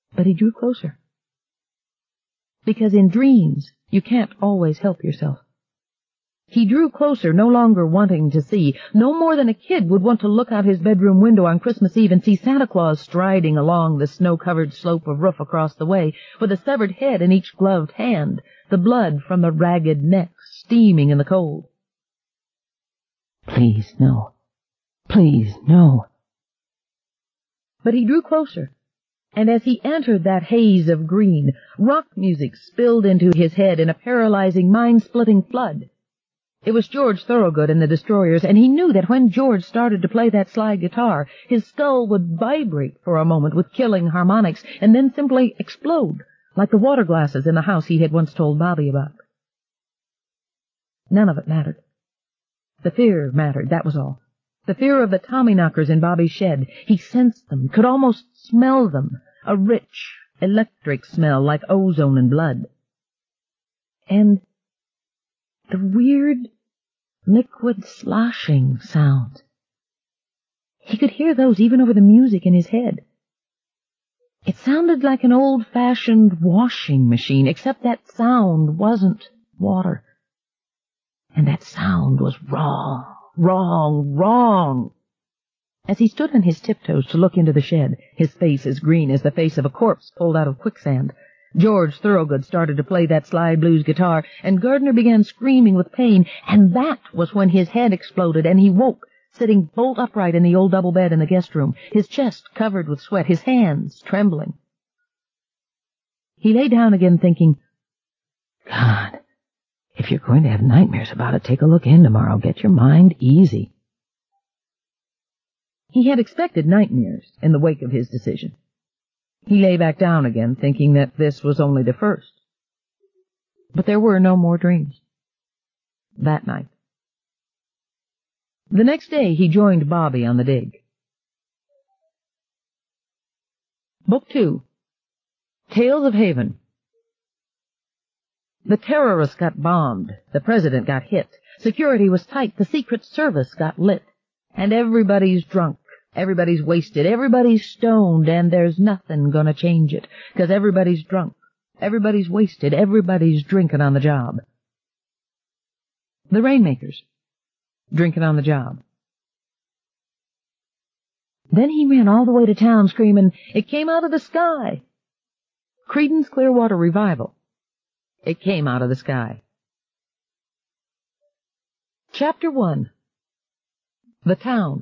But he drew closer. Because in dreams, you can't always help yourself. He drew closer, no longer wanting to see. No more than a kid would want to look out his bedroom window on Christmas Eve and see Santa Claus striding along the snow-covered slope of roof across the way, with a severed head in each gloved hand, the blood from the ragged neck steaming in the cold. Please, no. Please, no. But he drew closer, and as he entered that haze of green, rock music spilled into his head in a paralyzing, mind-splitting flood. It was George Thorogood and the Destroyers, and he knew that when George started to play that slide guitar, his skull would vibrate for a moment with killing harmonics, and then simply explode, like the water glasses in the house he had once told Bobby about. None of it mattered. The fear mattered, that was all. The fear of the Tommyknockers in Bobby's shed. He sensed them, could almost smell them, a rich, electric smell like ozone and blood. And the weird, liquid sloshing sounds. He could hear those even over the music in his head. It sounded like an old-fashioned washing machine, except that sound wasn't water. And that sound was wrong, wrong, wrong. As he stood on his tiptoes to look into the shed, his face as green as the face of a corpse pulled out of quicksand, George Thorogood started to play that slide blues guitar, and Gardner began screaming with pain, and that was when his head exploded, and he woke, sitting bolt upright in the old double bed in the guest room, his chest covered with sweat, his hands trembling. He lay down again thinking, God, if you're going to have nightmares about it, take a look in tomorrow. Get your mind easy. He had expected nightmares in the wake of his decision. He lay back down again, thinking that this was only the first. But there were no more dreams. That night. The next day he joined Bobby on the dig. Book 2. Tales of Haven. The terrorists got bombed, the president got hit, security was tight, the Secret Service got lit, and everybody's drunk. Everybody's wasted, everybody's stoned, and there's nothing gonna change it, 'cause everybody's drunk, everybody's wasted, everybody's drinking on the job. The Rainmakers, drinking on the job. Then he ran all the way to town screaming, "It came out of the sky!" Creedence Clearwater Revival. It came out of the sky. Chapter 1. The Town.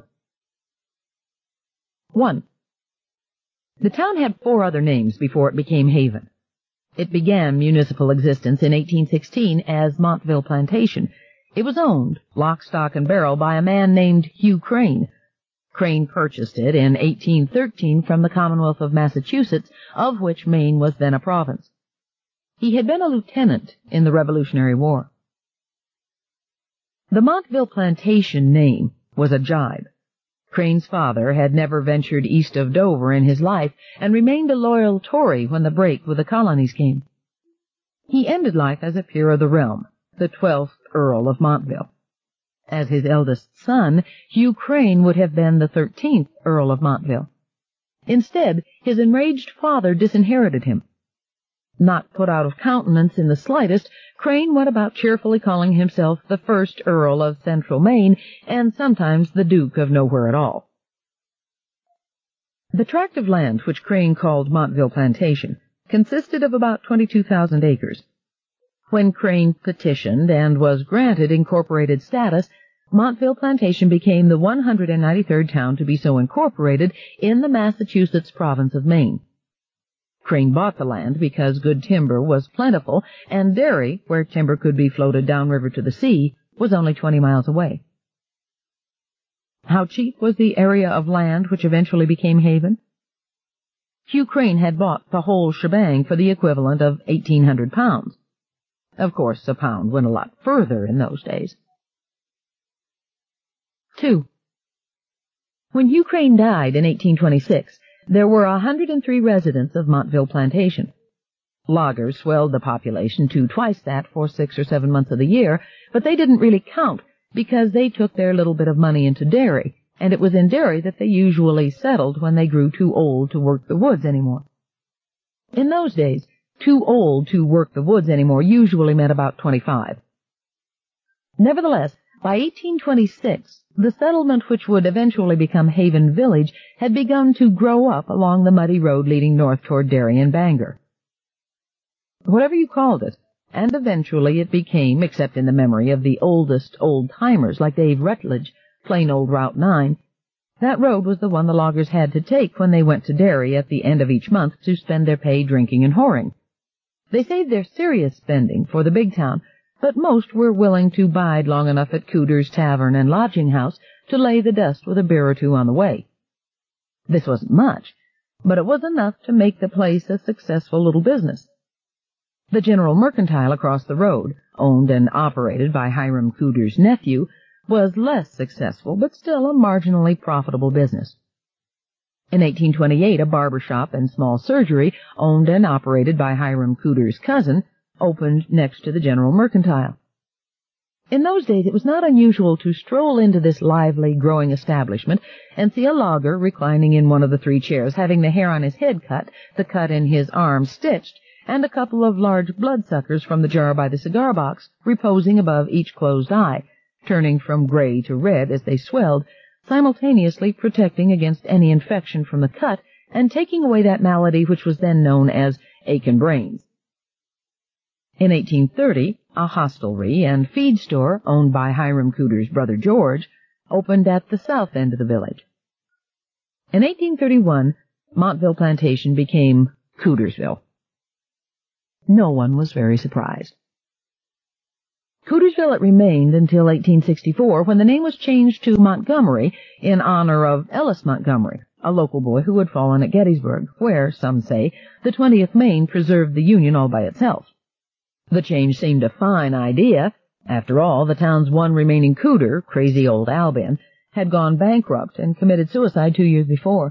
1. The town had 4 other names before it became Haven. It began municipal existence in 1816 as Montville Plantation. It was owned, lock, stock, and barrel, by a man named Hugh Crane. Crane purchased it in 1813 from the Commonwealth of Massachusetts, of which Maine was then a province. He had been a lieutenant in the Revolutionary War. The Montville Plantation name was a jibe. Crane's father had never ventured east of Dover in his life, and remained a loyal Tory when the break with the colonies came. He ended life as a peer of the realm, the 12th Earl of Montville. As his eldest son, Hugh Crane would have been the 13th Earl of Montville. Instead, his enraged father disinherited him. Not put out of countenance in the slightest, Crane went about cheerfully calling himself the 1st Earl of Central Maine, and sometimes the Duke of Nowhere at all. The tract of land which Crane called Montville Plantation consisted of about 22,000 acres. When Crane petitioned and was granted incorporated status, Montville Plantation became the 193rd town to be so incorporated in the Massachusetts province of Maine. Crane bought the land because good timber was plentiful, and Derry, where timber could be floated downriver to the sea, was only 20 miles away. How cheap was the area of land which eventually became Haven? Hugh Crane had bought the whole shebang for the equivalent of 1,800 pounds. Of course, a pound went a lot further in those days. 2. When Hugh Crane died in 1826, there were 103 residents of Montville Plantation. Loggers swelled the population to twice that for 6 or 7 months of the year, but they didn't really count because they took their little bit of money into Derry, and it was in Derry that they usually settled when they grew too old to work the woods anymore. In those days, too old to work the woods anymore usually meant about 25. Nevertheless, by 1826, the settlement which would eventually become Haven Village had begun to grow up along the muddy road leading north toward Derry and Bangor. Whatever you called it, and eventually it became, except in the memory of the oldest old-timers like Dave Rutledge, plain old Route 9, that road was the one the loggers had to take when they went to Derry at the end of each month to spend their pay drinking and whoring. They saved their serious spending for the big town, but most were willing to bide long enough at Cooder's Tavern and Lodging House to lay the dust with a beer or two on the way. This wasn't much, but it was enough to make the place a successful little business. The General Mercantile across the road, owned and operated by Hiram Cooder's nephew, was less successful, but still a marginally profitable business. In 1828, a barber shop and small surgery, owned and operated by Hiram Cooder's cousin, opened next to the General Mercantile. In those days, it was not unusual to stroll into this lively, growing establishment and see a logger reclining in one of the 3 chairs, having the hair on his head cut, the cut in his arm stitched, and a couple of large bloodsuckers from the jar by the cigar box reposing above each closed eye, turning from gray to red as they swelled, simultaneously protecting against any infection from the cut and taking away that malady which was then known as aching brains. In 1830, a hostelry and feed store owned by Hiram Cooder's brother George opened at the south end of the village. In 1831, Montville Plantation became Coodersville. No one was very surprised. Coodersville it remained until 1864, when the name was changed to Montgomery in honor of Ellis Montgomery, a local boy who had fallen at Gettysburg, where, some say, the 20th Maine preserved the Union all by itself. The change seemed a fine idea. After all, the town's one remaining Cooder, crazy old Albin, had gone bankrupt and committed suicide 2 years before.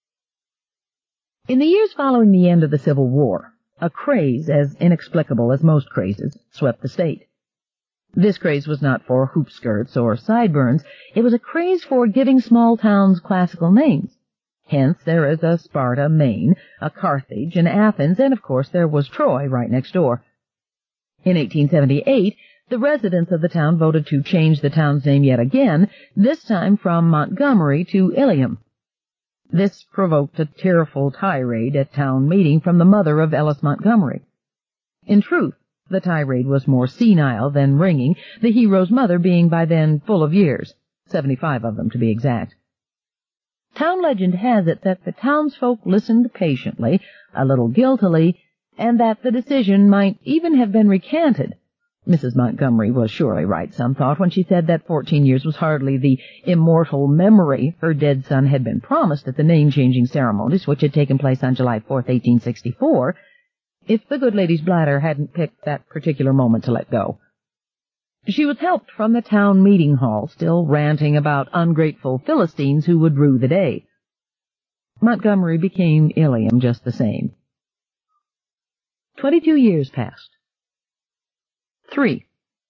In the years following the end of the Civil War, a craze as inexplicable as most crazes swept the state. This craze was not for hoop skirts or sideburns. It was a craze for giving small towns classical names. Hence there is a Sparta, Maine, a Carthage, and Athens, and of course there was Troy right next door. In 1878, the residents of the town voted to change the town's name yet again, this time from Montgomery to Ilium. This provoked a tearful tirade at town meeting from the mother of Ellis Montgomery. In truth, the tirade was more senile than ringing, the hero's mother being by then full of years, 75 of them to be exact. Town legend has it that the townsfolk listened patiently, a little guiltily, and that the decision might even have been recanted. Mrs. Montgomery was surely right, some thought, when she said that 14 years was hardly the immortal memory her dead son had been promised at the name-changing ceremonies which had taken place on July 4th, 1864, if the good lady's bladder hadn't picked that particular moment to let go. She was helped from the town meeting hall, still ranting about ungrateful Philistines who would rue the day. Montgomery became Ilium just the same. 22 years passed. 3.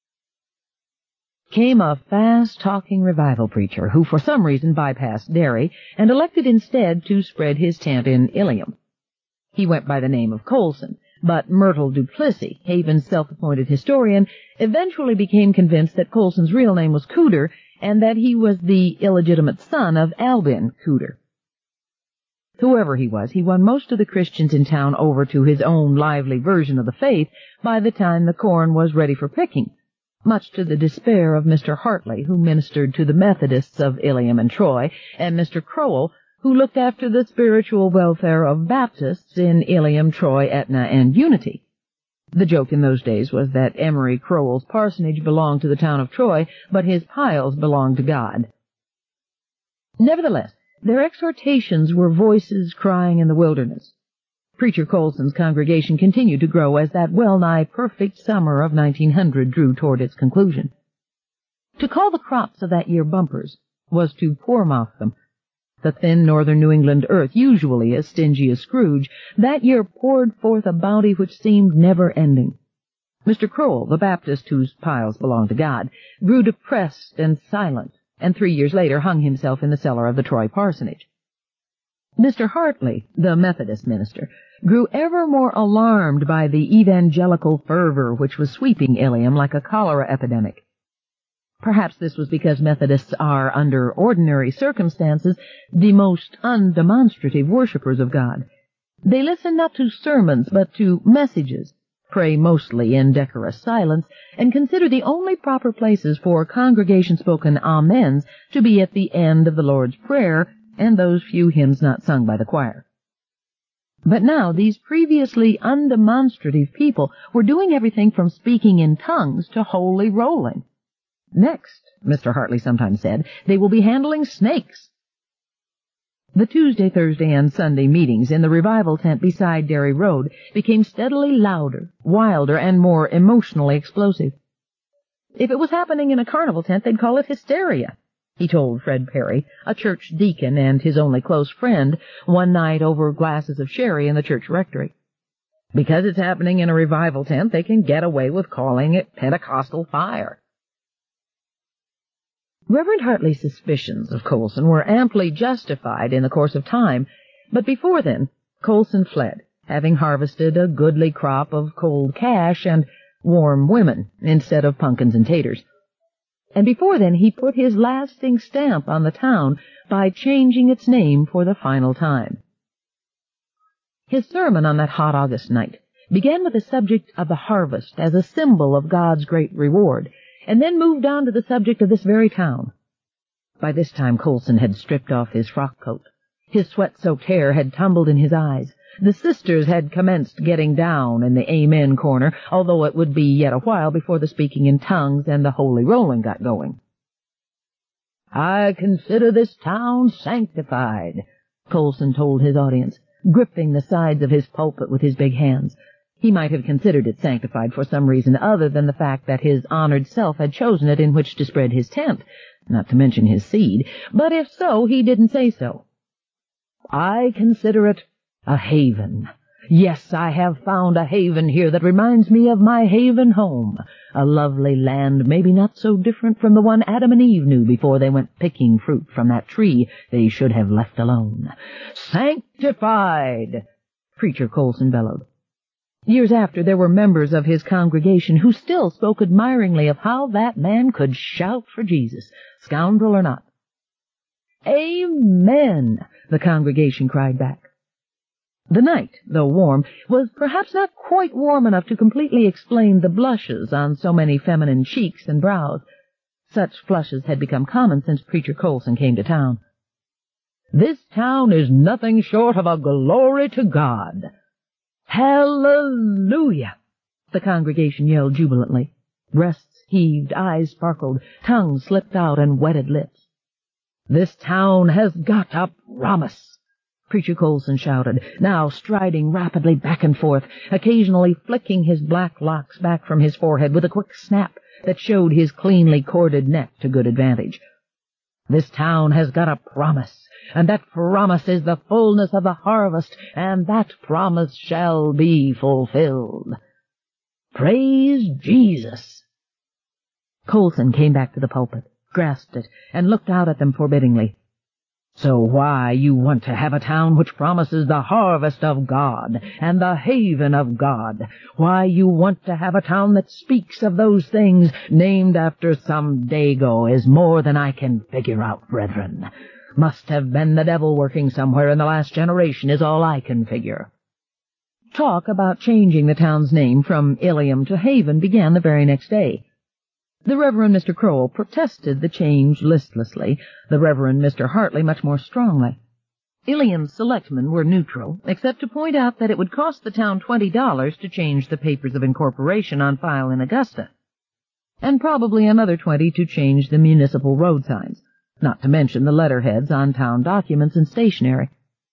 Came a fast-talking revival preacher who for some reason bypassed Derry and elected instead to spread his tent in Ilium. He went by the name of Colson, but Myrtle Duplessis, Haven's self-appointed historian, eventually became convinced that Colson's real name was Cooder and that he was the illegitimate son of Albin Cooder. Whoever he was, he won most of the Christians in town over to his own lively version of the faith by the time the corn was ready for picking, much to the despair of Mr. Hartley, who ministered to the Methodists of Ilium and Troy, and Mr. Crowell, who looked after the spiritual welfare of Baptists in Ilium, Troy, Etna, and Unity. The joke in those days was that Emery Crowell's parsonage belonged to the town of Troy, but his piles belonged to God. Nevertheless, their exhortations were voices crying in the wilderness. Preacher Colson's congregation continued to grow as that well-nigh perfect summer of 1900 drew toward its conclusion. To call the crops of that year bumpers was to poor-mouth them. The thin northern New England earth, usually as stingy as Scrooge, that year poured forth a bounty which seemed never-ending. Mr. Crowell, the Baptist whose piles belonged to God, grew depressed and silent, and 3 years later hung himself in the cellar of the Troy parsonage. Mr. Hartley, the Methodist minister, grew ever more alarmed by the evangelical fervor which was sweeping Ilium like a cholera epidemic. Perhaps this was because Methodists are, under ordinary circumstances, the most undemonstrative worshippers of God. They listen not to sermons, but to messages, pray mostly in decorous silence, and consider the only proper places for congregation-spoken amens to be at the end of the Lord's Prayer and those few hymns not sung by the choir. But now these previously undemonstrative people were doing everything from speaking in tongues to holy rolling. Next, Mr. Hartley sometimes said, they will be handling snakes. The Tuesday, Thursday, and Sunday meetings in the revival tent beside Derry Road became steadily louder, wilder, and more emotionally explosive. If it was happening in a carnival tent, they'd call it hysteria, he told Fred Perry, a church deacon and his only close friend, one night over glasses of sherry in the church rectory. Because it's happening in a revival tent, they can get away with calling it Pentecostal fire. Reverend Hartley's suspicions of Colson were amply justified in the course of time, but before then Colson fled, having harvested a goodly crop of cold cash and warm women instead of pumpkins and taters. And before then he put his lasting stamp on the town by changing its name for the final time. His sermon on that hot August night began with the subject of the harvest as a symbol of God's great reward, and then moved on to the subject of this very town. By this time Colson had stripped off his frock coat. His sweat-soaked hair had tumbled in his eyes. The sisters had commenced getting down in the Amen corner, although it would be yet a while before the speaking in tongues and the holy rolling got going. "I consider this town sanctified," Colson told his audience, gripping the sides of his pulpit with his big hands. He might have considered it sanctified for some reason other than the fact that his honored self had chosen it in which to spread his tent, not to mention his seed, but if so, he didn't say so. "I consider it a haven. Yes, I have found a haven here that reminds me of my haven home, a lovely land maybe not so different from the one Adam and Eve knew before they went picking fruit from that tree they should have left alone. Sanctified!" Preacher Colson bellowed. Years after, there were members of his congregation who still spoke admiringly of how that man could shout for Jesus, scoundrel or not. "Amen!" the congregation cried back. The night, though warm, was perhaps not quite warm enough to completely explain the blushes on so many feminine cheeks and brows. Such flushes had become common since Preacher Colson came to town. "This town is nothing short of a glory to God." "Hallelujah!" the congregation yelled jubilantly. Breasts heaved, eyes sparkled, tongues slipped out, and wetted lips. "This town has got a promise," Preacher Colson shouted, now striding rapidly back and forth, occasionally flicking his black locks back from his forehead with a quick snap that showed his cleanly corded neck to good advantage. "This town has got a promise, and that promise is the fullness of the harvest, and that promise shall be fulfilled. Praise Jesus!" Colson came back to the pulpit, grasped it, and looked out at them forbiddingly. "So why you want to have a town which promises the harvest of God and the haven of God, why you want to have a town that speaks of those things named after some Dago is more than I can figure out, brethren. Must have been the devil working somewhere in the last generation is all I can figure." Talk about changing the town's name from Ilium to Haven began the very next day. The Reverend Mr. Crowell protested the change listlessly, the Reverend Mr. Hartley much more strongly. Ilium's selectmen were neutral, except to point out that it would cost the town $20 to change the papers of incorporation on file in Augusta, and probably another $20 to change the municipal road signs, not to mention the letterheads on town documents and stationery.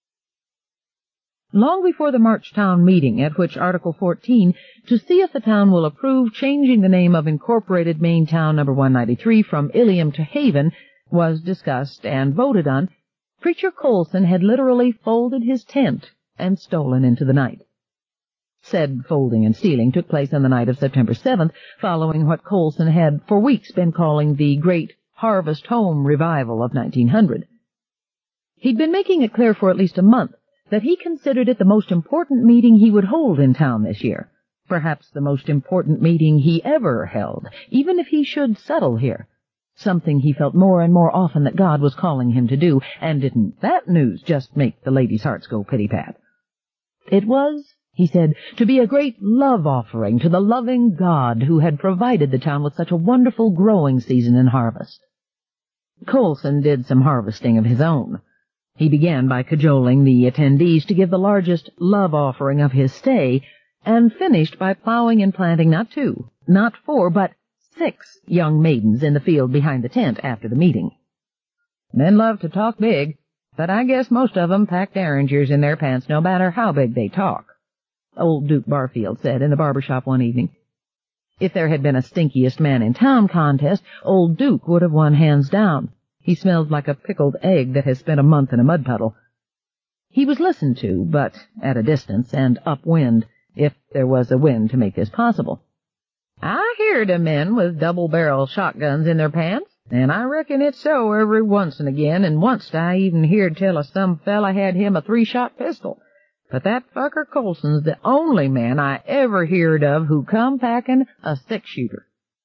Long before the March town meeting, at which Article 14, to see if the town will approve changing the name of Incorporated Main Town No. 193 from Ilium to Haven, was discussed and voted on, Preacher Colson had literally folded his tent and stolen into the night. Said folding and stealing took place on the night of September 7th, following what Colson had for weeks been calling the Great Harvest Home Revival of 1900. He'd been making it clear for at least a month that he considered it the most important meeting he would hold in town this year, perhaps the most important meeting he ever held, even if he should settle here, something he felt more and more often that God was calling him to do, and didn't that news just make the ladies' hearts go pitty-pat? It was, he said, to be a great love offering to the loving God who had provided the town with such a wonderful growing season and harvest. Colson did some harvesting of his own. He began by cajoling the attendees to give the largest love offering of his stay, and finished by plowing and planting not 2, not 4, but 6 young maidens in the field behind the tent after the meeting. Men love to talk big, but I guess most of 'em pack derringers in their pants no matter how big they talk, old Duke Barfield said in the barber shop one evening. If there had been a stinkiest man in town contest, old Duke would have won hands down. He smelled like a pickled egg that has spent a month in a mud puddle. He was listened to, but at a distance and upwind, if there was a wind to make this possible. I heard of men with double-barrel shotguns in their pants, and I reckon it's so every once and again, and once I even heard tell of some fella had him a 3-shot pistol. But that fucker Colson's the only man I ever heard of who come packing a 6-shooter.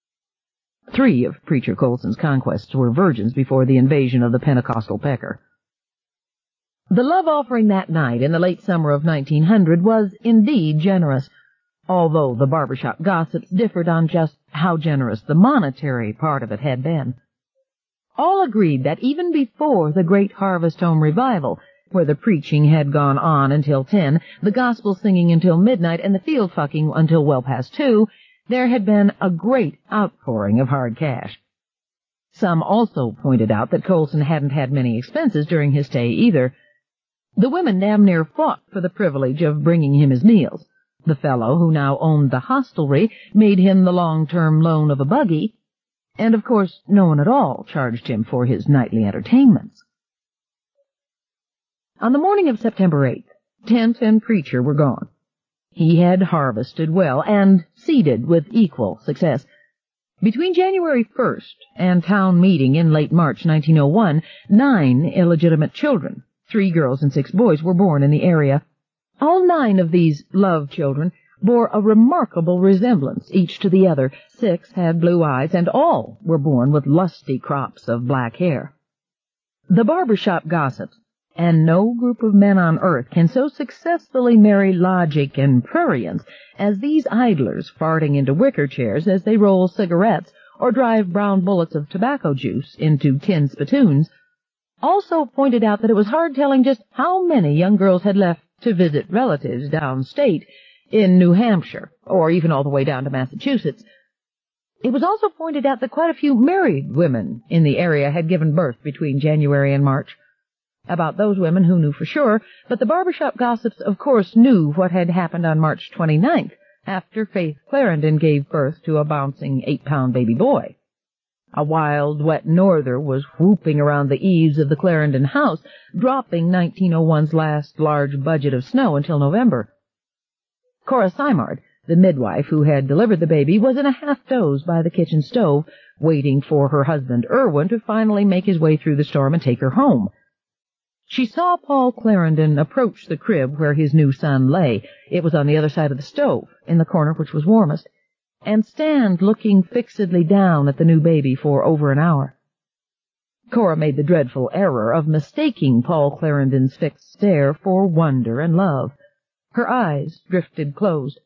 3 of Preacher Colson's conquests were virgins before the invasion of the Pentecostal pecker. The love offering that night in the late summer of 1900 was indeed generous, although the barbershop gossips differed on just how generous the monetary part of it had been. All agreed that even before the great Harvest Home revival, where the preaching had gone on until 10, the gospel singing until midnight, and the field fucking until well past 2, there had been a great outpouring of hard cash. Some also pointed out that Colson hadn't had many expenses during his stay either. The women damn near fought for the privilege of bringing him his meals. The fellow who now owned the hostelry made him the long-term loan of a buggy, and of course no one at all charged him for his nightly entertainments. On the morning of September 8th, tent and preacher were gone. He had harvested well and seeded with equal success. Between January 1st and town meeting in late March 1901, 9 illegitimate children, 3 girls and 6 boys, were born in the area. All 9 of these love children bore a remarkable resemblance each to the other. 6 had blue eyes, and all were born with lusty crops of black hair. The barbershop gossips, and no group of men on earth can so successfully marry logic and prurience as these idlers farting into wicker chairs as they roll cigarettes or drive brown bullets of tobacco juice into tin spittoons, also pointed out that it was hard telling just how many young girls had left to visit relatives downstate in New Hampshire, or even all the way down to Massachusetts. It was also pointed out that quite a few married women in the area had given birth between January and March. About those women, who knew for sure, but the barbershop gossips of course knew what had happened on March 29th, after Faith Clarendon gave birth to a bouncing 8-pound baby boy. A wild, wet norther was whooping around the eaves of the Clarendon house, dropping 1901's last large budget of snow until November. Cora Simard, the midwife who had delivered the baby, was in a half-doze by the kitchen stove, waiting for her husband Irwin to finally make his way through the storm and take her home. She saw Paul Clarendon approach the crib where his new son lay — it was on the other side of the stove, in the corner which was warmest — and stand looking fixedly down at the new baby for over an hour. Cora made the dreadful error of mistaking Paul Clarendon's fixed stare for wonder and love. Her eyes drifted closed.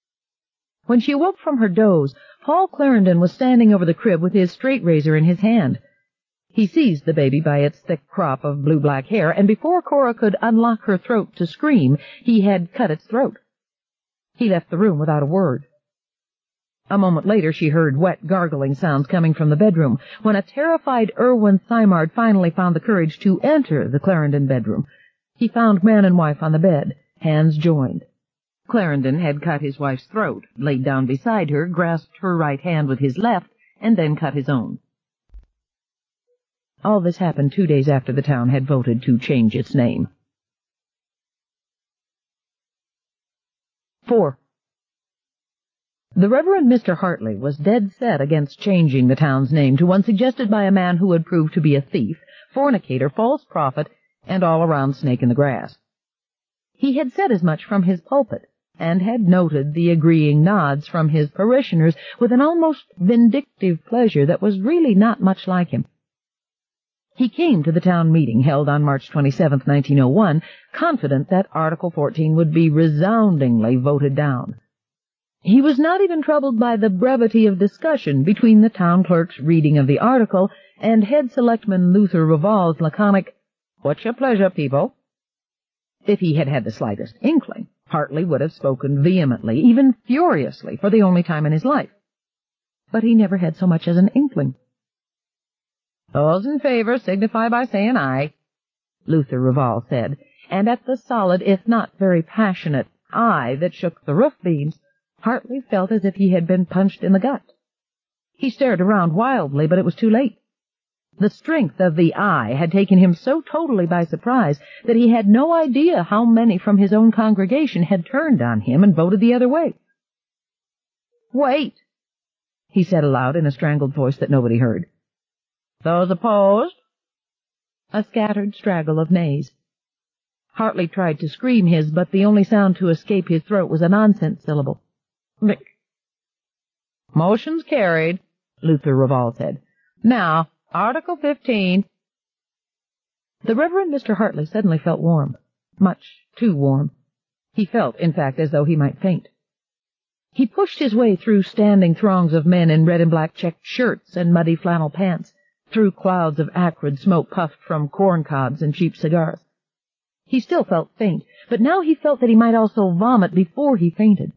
When she awoke from her doze, Paul Clarendon was standing over the crib with his straight-razor in his hand. He seized the baby by its thick crop of blue-black hair, and before Cora could unlock her throat to scream, he had cut its throat. He left the room without a word. A moment later she heard wet, gargling sounds coming from the bedroom, when a terrified Irwin Simard finally found the courage to enter the Clarendon bedroom. He found man and wife on the bed, hands joined. Clarendon had cut his wife's throat, laid down beside her, grasped her right hand with his left, and then cut his own. All this happened 2 days after the town had voted to change its name. 4. The Reverend Mr. Hartley was dead set against changing the town's name to one suggested by a man who had proved to be a thief, fornicator, false prophet, and all-around snake in the grass. He had said as much from his pulpit, and had noted the agreeing nods from his parishioners with an almost vindictive pleasure that was really not much like him. He came to the town meeting held on March 27, 1901, confident that Article 14 would be resoundingly voted down. He was not even troubled by the brevity of discussion between the town clerk's reading of the article and head selectman Luther Raval's laconic, "What's your pleasure, people?" If he had had the slightest inkling, Hartley would have spoken vehemently, even furiously, for the only time in his life. But he never had so much as an inkling. "Those in favor signify by saying aye," Luther Raval said, and at the solid, if not very passionate, aye that shook the roof beams, Hartley felt as if he had been punched in the gut. He stared around wildly, but it was too late. The strength of the aye had taken him so totally by surprise that he had no idea how many from his own congregation had turned on him and voted the other way. "Wait," he said aloud in a strangled voice that nobody heard. "Those opposed?" A scattered straggle of nays. Hartley tried to scream his, but the only sound to escape his throat was a nonsense syllable. "Mick." "Motion's carried," Luther Raval said. "Now, Article 15. The Reverend Mr. Hartley suddenly felt warm. Much too warm. He felt, in fact, as though he might faint. He pushed his way through standing throngs of men in red and black checked shirts and muddy flannel pants, through clouds of acrid smoke puffed from corn-cobs and cheap cigars. He still felt faint, but now he felt that he might also vomit before he fainted.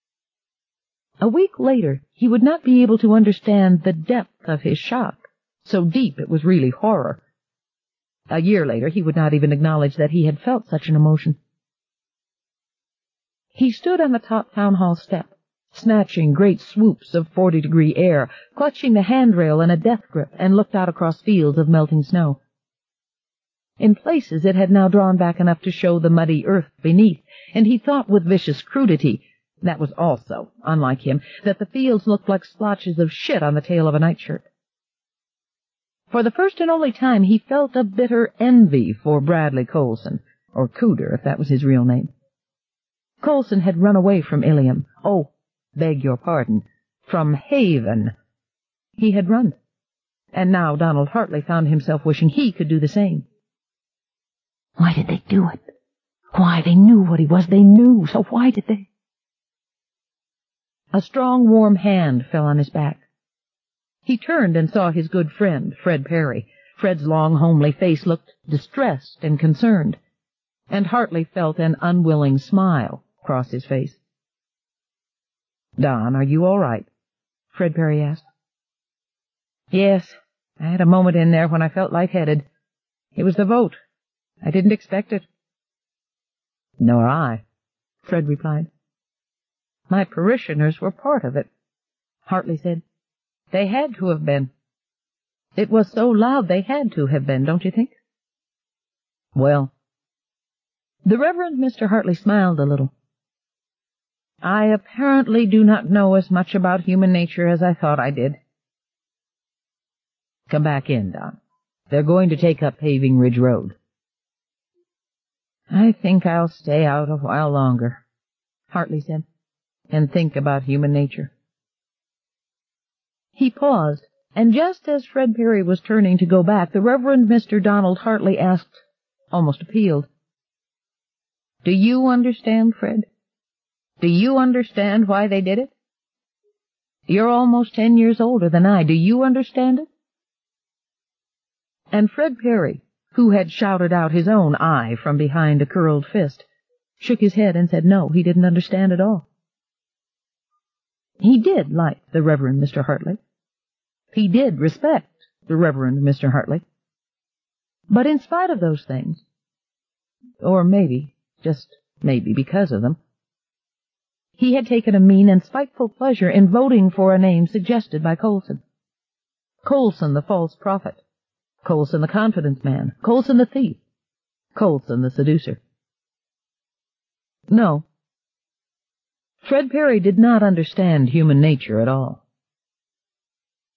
A week later, he would not be able to understand the depth of his shock. So deep it was really horror. A year later, he would not even acknowledge that he had felt such an emotion. He stood on the top town hall step, snatching great swoops of 40-degree air, clutching the handrail in a death grip, and looked out across fields of melting snow. In places it had now drawn back enough to show the muddy earth beneath, and he thought with vicious crudity, that was also unlike him, that the fields looked like splotches of shit on the tail of a nightshirt. For the first and only time he felt a bitter envy for Bradley Colson, or Cooder, if that was his real name. Colson had run away from Ilium. Oh, beg your pardon, from Haven. He had run. And now Donald Hartley found himself wishing he could do the same. Why did they do it? Why? They knew what he was. They knew. So why did they? A strong, warm hand fell on his back. He turned and saw his good friend, Fred Perry. Fred's long, homely face looked distressed and concerned, and Hartley felt an unwilling smile cross his face. "Don, are you all right?" Fred Perry asked. "Yes, I had a moment in there when I felt lightheaded. It was the vote. I didn't expect it." "Nor I," Fred replied. "My parishioners were part of it," Hartley said. "They had to have been. It was so loud they had to have been, don't you think?" "Well." The Reverend Mr. Hartley smiled a little. "I apparently do not know as much about human nature as I thought I did." "Come back in, Don. They're going to take up Paving Ridge Road." "I think I'll stay out a while longer," Hartley said, "and think about human nature." He paused, and just as Fred Perry was turning to go back, the Reverend Mr. Donald Hartley asked, almost appealed, "Do you understand, Fred? Do you understand why they did it? You're almost 10 years older than I. Do you understand it?" And Fred Perry, who had shouted out his own aye from behind a curled fist, shook his head and said no, he didn't understand at all. He did like the Reverend Mr. Hartley. He did respect the Reverend Mr. Hartley. But in spite of those things, or maybe, just maybe because of them, he had taken a mean and spiteful pleasure in voting for a name suggested by Colson. Colson the false prophet, Colson the confidence man, Colson the thief, Colson the seducer. No. Fred Perry did not understand human nature at all.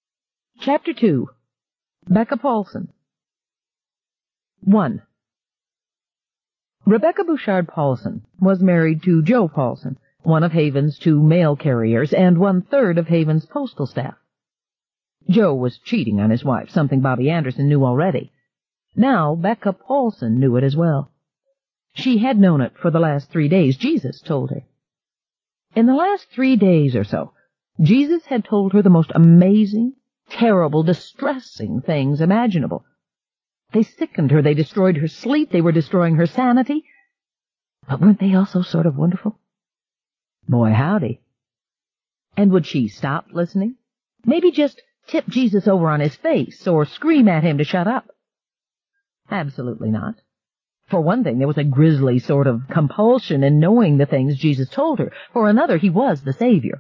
Chapter 2. Becca Paulson. 1. Rebecca Bouchard Paulson was married to Joe Paulson, one of Haven's 2 mail carriers and 1/3 of Haven's postal staff. Joe was cheating on his wife, something Bobby Anderson knew already. Now Becca Paulson knew it as well. She had known it for the last 3 days, Jesus told her. In the last 3 days or so, Jesus had told her the most amazing, terrible, distressing things imaginable. They sickened her, they destroyed her sleep, they were destroying her sanity. But weren't they also sort of wonderful? Boy, howdy. And would she stop listening? Maybe just tip Jesus over on his face or scream at him to shut up? Absolutely not. For one thing, there was a grisly sort of compulsion in knowing the things Jesus told her. For another, he was the Savior.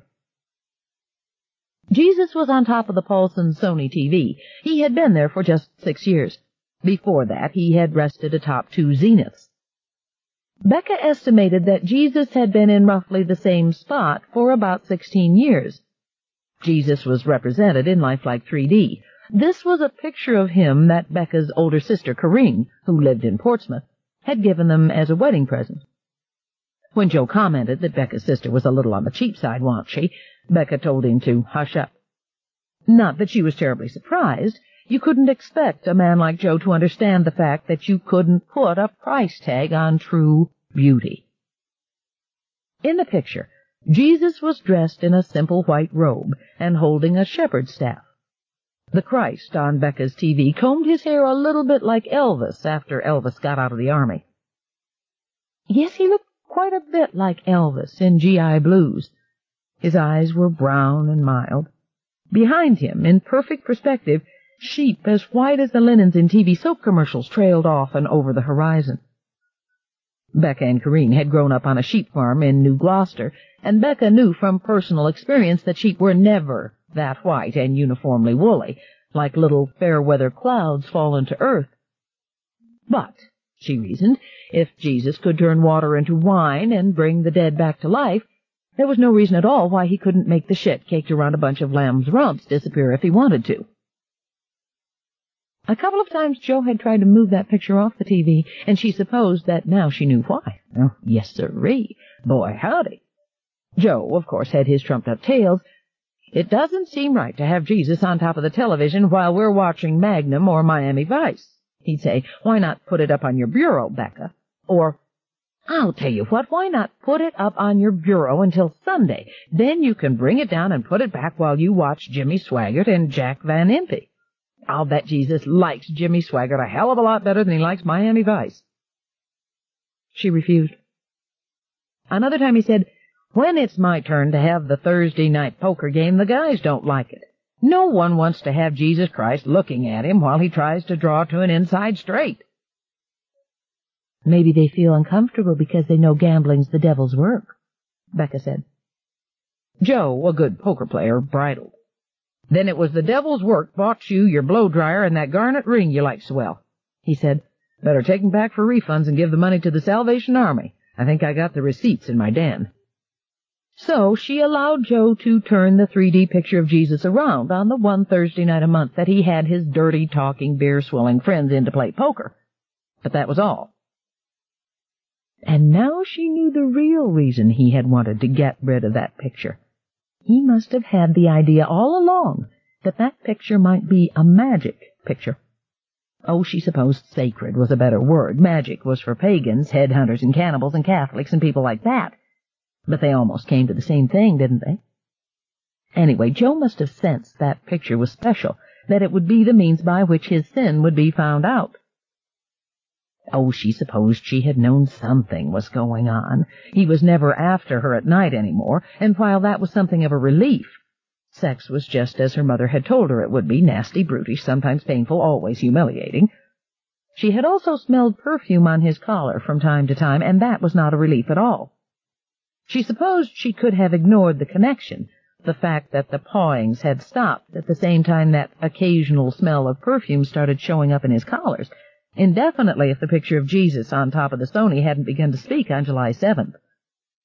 Jesus was on top of the Paulson Sony TV. He had been there for just 6 years. Before that, he had rested atop 2 Zeniths. Becca estimated that Jesus had been in roughly the same spot for about 16 years. Jesus was represented in Lifelike 3D. This was a picture of him that Becca's older sister, Corinne, who lived in Portsmouth, had given them as a wedding present. When Joe commented that Becca's sister was a little on the cheap side, wasn't she, Becca told him to hush up. Not that she was terribly surprised. You couldn't expect a man like Joe to understand the fact that you couldn't put a price tag on true beauty. In the picture, Jesus was dressed in a simple white robe and holding a shepherd's staff. The Christ on Becca's TV combed his hair a little bit like Elvis after Elvis got out of the army. Yes, he looked quite a bit like Elvis in G.I. Blues. His eyes were brown and mild. Behind him, in perfect perspective, sheep as white as the linens in TV soap commercials trailed off and over the horizon. Becca and Corinne had grown up on a sheep farm in New Gloucester, and Becca knew from personal experience that sheep were never that white and uniformly woolly, like little fair-weather clouds fallen to earth. But, she reasoned, if Jesus could turn water into wine and bring the dead back to life, there was no reason at all why he couldn't make the shit caked around a bunch of lamb's rumps disappear if he wanted to. A couple of times Joe had tried to move that picture off the TV, and she supposed that now she knew why. Oh, yes, sirree. Boy, howdy. Joe, of course, had his trumped-up tales. It doesn't seem right to have Jesus on top of the television while we're watching Magnum or Miami Vice. He'd say, why not put it up on your bureau, Becca? Or, I'll tell you what, why not put it up on your bureau until Sunday? Then you can bring it down and put it back while you watch Jimmy Swaggart and Jack Van Impe. I'll bet Jesus likes Jimmy Swaggart a hell of a lot better than he likes Miami Vice. She refused. Another time he said, when it's my turn to have the Thursday night poker game, the guys don't like it. No one wants to have Jesus Christ looking at him while he tries to draw to an inside straight. Maybe they feel uncomfortable because they know gambling's the devil's work, Becca said. Joe, a good poker player, bridled. Then it was the devil's work bought you your blow-dryer and that garnet ring you like so well, he said. Better take 'em back for refunds and give the money to the Salvation Army. I think I got the receipts in my den. So she allowed Joe to turn the 3D picture of Jesus around on the one Thursday night a month that he had his dirty, talking, beer-swilling friends in to play poker. But that was all. And now she knew the real reason he had wanted to get rid of that picture. He must have had the idea all along that that picture might be a magic picture. Oh, she supposed sacred was a better word. Magic was for pagans, headhunters and cannibals and Catholics and people like that. But they almost came to the same thing, didn't they? Anyway, Joe must have sensed that picture was special, that it would be the means by which his sin would be found out. Oh, she supposed she had known something was going on. He was never after her at night anymore, and while that was something of a relief, sex was just as her mother had told her it would be, nasty, brutish, sometimes painful, always humiliating. She had also smelled perfume on his collar from time to time, and that was not a relief at all. She supposed she could have ignored the connection, the fact that the pawings had stopped at the same time that occasional smell of perfume started showing up in his collars, indefinitely if the picture of Jesus on top of the Sony hadn't begun to speak on July 7th.